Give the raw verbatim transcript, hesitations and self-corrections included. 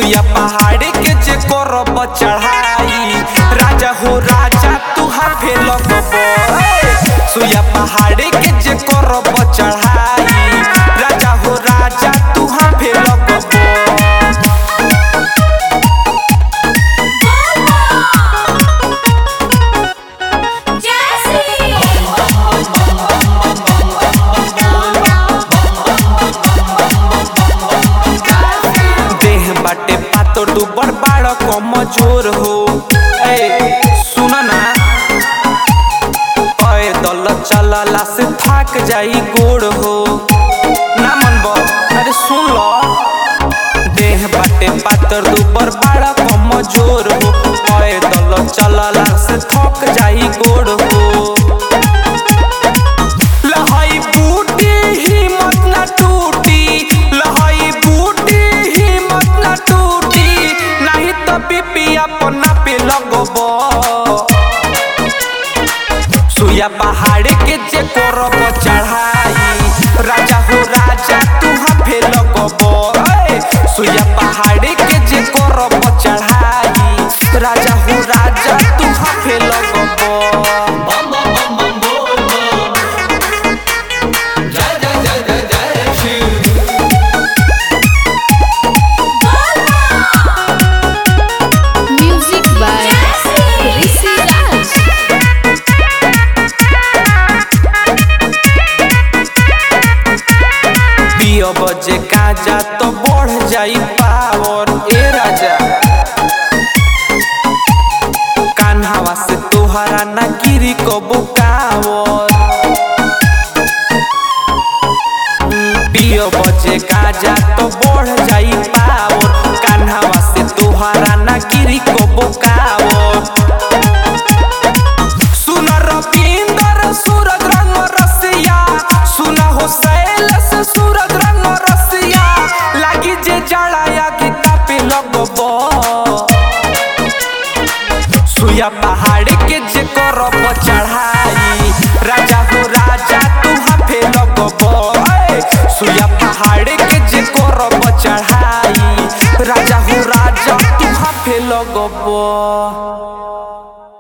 सुइया पहाड़ के जे करब चढ़ाई, राजा हो राजा तू हाफे लगब। सुइया पहाड़ के जे करब चढ़ाई, राजा हो राजा तू हाफे लगब। बाटे पातो डूबर बाड़ कमजोर हो। ए सुना ना, ओए दल चलला से थक जाई गोड़ हो। ना मनब, अरे सुन लो, देह बाटे पातर डूबर बाड़ कमजोर हो। ओए दल चलला से थक जाई गोड़ हो। लहाई बूटी हिम्मत ना टूटी, लहाई बूटी हिम्मत ना टूटी, नहीं तो बीपी अपना पे लगब। सुइया पहाड़ के जे करब चढ़ाई, राजा हो राजा तू हाफे लगब। सुइया पहाड़ के जे करब चढ़ाई, राजा हो राजा तू हाफे लगब। बजे काजा तो बढ़ जाई पावर, ए राजा कान्हावा से तोहरा ना गिरी कबो कावर। पियो बजे काजा तो बढ़ जाई पावर, कान्हावा से तोहरा ना गिरी कबो कावर। सुना रविंदर सूरज रंग रसिया, सुना हो शैलेश सूरज रंग रसिया, लागी जे जड़ाया गीता पे लगब। सुइया पहाड़ के जे करब चढ़ाई, राजा हो राजा तू हाफे लगब। सुइया पहाड़ के जे करब चढ़ाई, राजा हो राजा तू हाफे लगब।